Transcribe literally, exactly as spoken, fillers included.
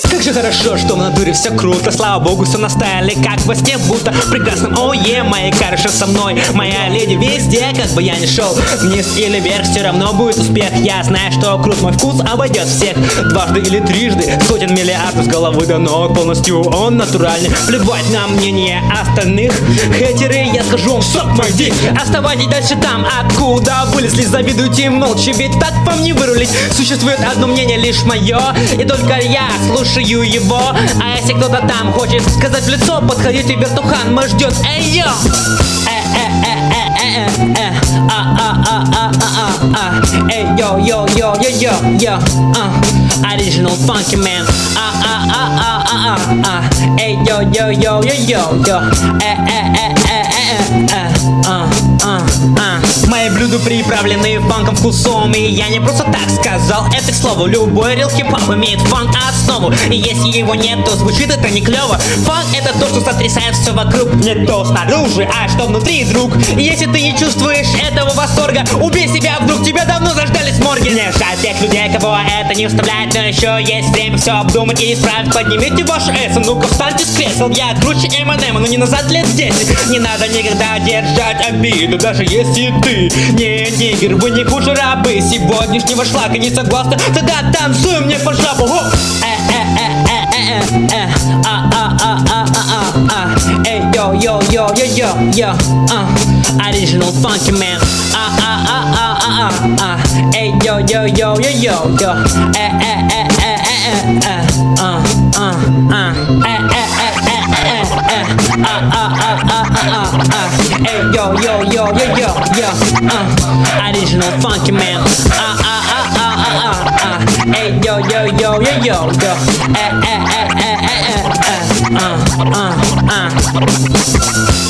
Как же хорошо, что в натуре все круто. Слава богу, все настали, как во сне, будто прекрасным. О, е, моя карыша со мной, моя леди везде. Как бы я ни шел вниз или вверх, все равно будет успех. Я знаю, что крут мой вкус обойдет всех. Дважды или трижды, сотен миллиардов с головы до ног. Полностью он натуральный. Плевать на мнение остальных. Хейтеры, я скажу вам, сук мой дик. Оставайтесь дальше там, откуда вылезли. Завидуйте молча, ведь так вам не вырулить. Существует одно мнение, лишь мое, и только я слушаю его. А если кто-то там хочет сказать в лицо, подходите, вертухан мы ждет. Эй, йо! Эй, йо, йо, йо, йо, йо, йо. Original funky man. Эй, йо, йо, йо, йо, йо, йо. Мои блюда приправлены фанком вкусом. И я не просто так сказал это к слову. Любой рил хип-хоп имеет фанк основу. И если его нет, то звучит это не клево. Фанк это то, что сотрясает все вокруг. Не то снаружи, а что внутри, друг. И если ты не чувствуешь этого восторга, убей себя, вдруг тебя давно заждались морги. Не жаль тех людей, кого это не вставляет. Но еще есть время все обдумать и исправить. Поднимите ваши эссы, ну-ка встаньте с кресел. Я круче Эминема, но не назад лет десять. Не надо никогда держать обиду, даже если ты не нигер, вы не хуже рабы сегодняшнего шлака. Не согласны? Тогда танцуй мне по жабу. Эй, йо, йо, йо, йо, йо, йо. Original funky man. Эй, йо, йо, йо, йо, йо, йо. Эй, йо, йо, йо, йо, йо, йо. Original funky man. Эй, йо, йо, йо, йо, йо, йо. Uh, uh, uh, uh, uh, uh, uh, uh.